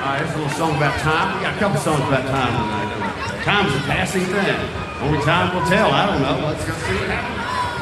All right, here's a little song about time. We got a couple songs about time tonight. Time's a passing thing. Only time will tell. I don't know. Let's go see what happens.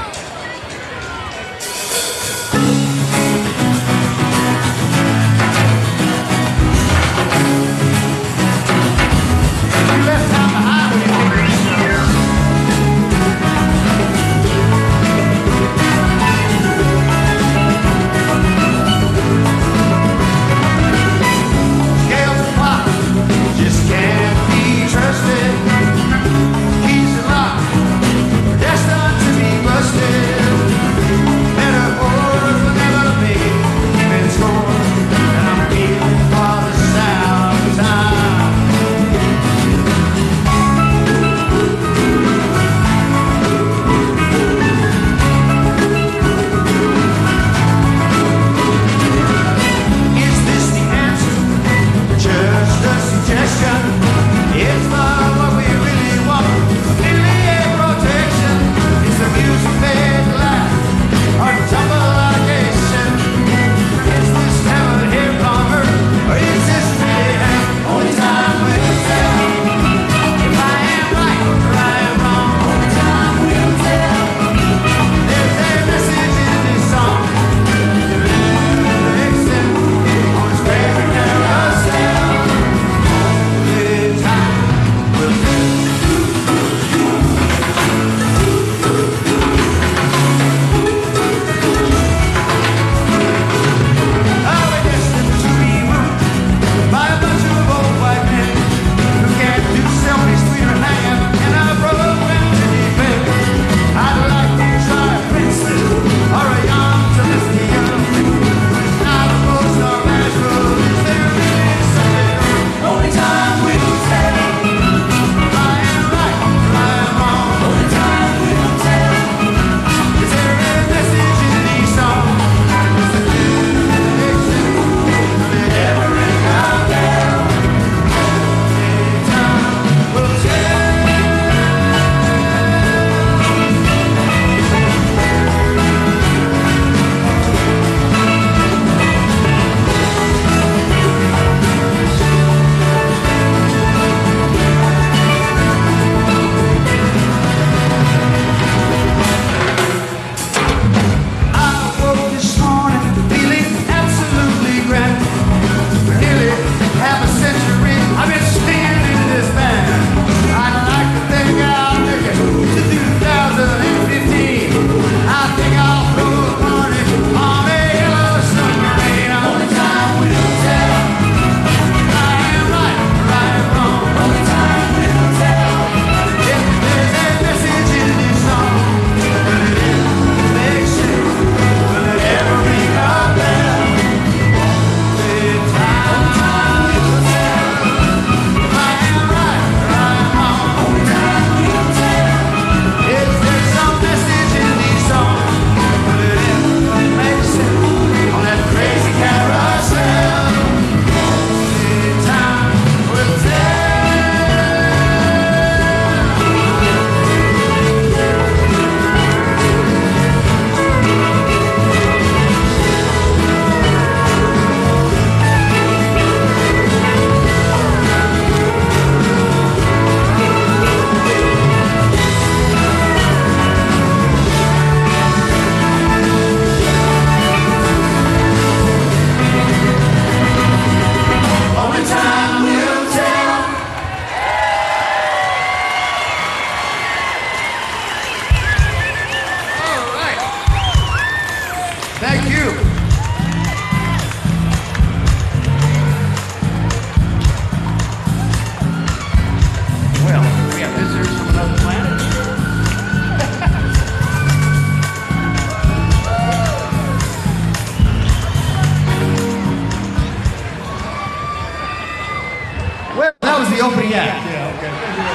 Opening act. Yeah, okay.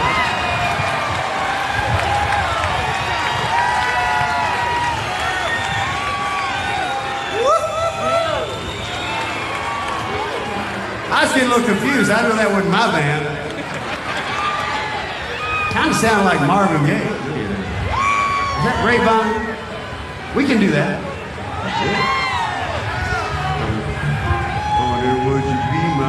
I was getting a little confused. I know that wasn't my band. Kind of sound like Marvin Gaye. Is that Ray Bond? We can do that. Honey, would you be my